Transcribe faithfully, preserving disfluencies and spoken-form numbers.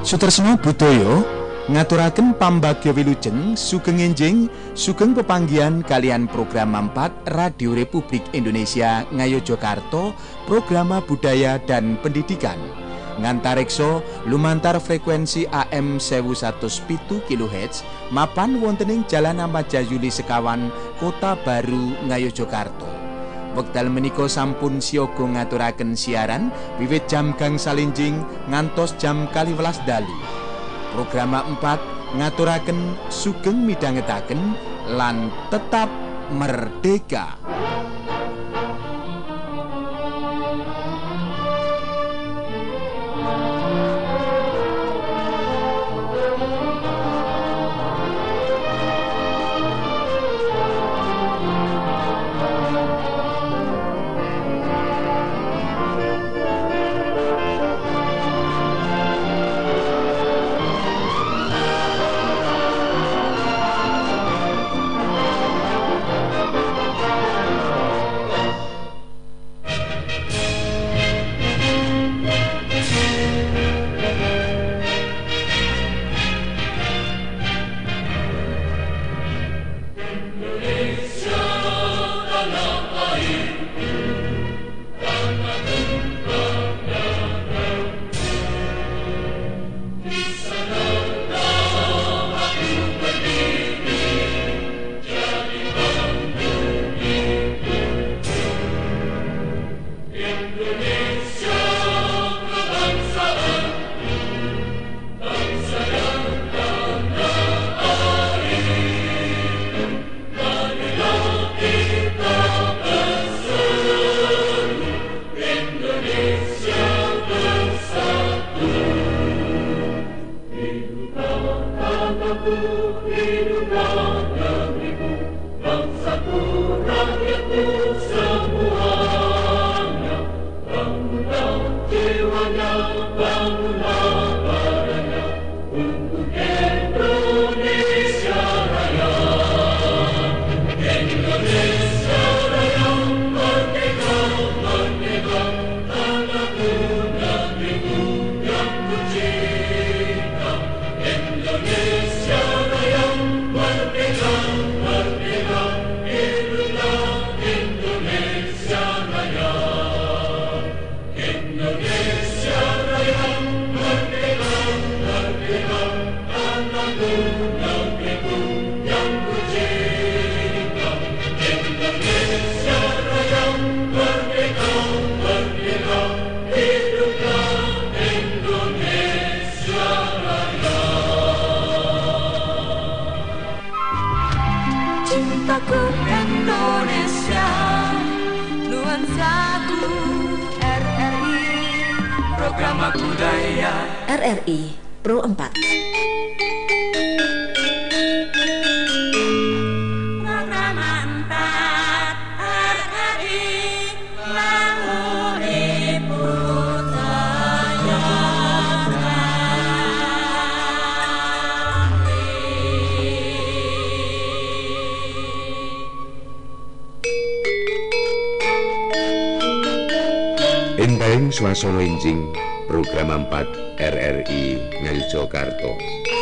Sutresna budaya ngaturaken pambagya wilujeng sugeng enjing sugeng pepanggihan kalian program empat Radio Republik Indonesia Ngayogyakarta, program budaya dan pendidikan ngantareksa lumantar frekuensi A M seribu seratus pitu kilohertz mapan wontening Jalan Ahmad Yuli Sekawan, Kota Baru, Ngayogyakarta. Wekdal menika sampun siaga ngaturaken siaran wiwit jam gangsal enjing ngantos jam kalih welas dalu. Program empat ngaturaken sugeng midhangetaken lan tetap merdeka. R R I Pro empat. Program empat R R I Lamuni Budaya Endaing swasana enjing program empat R R I Ngayogyakarta.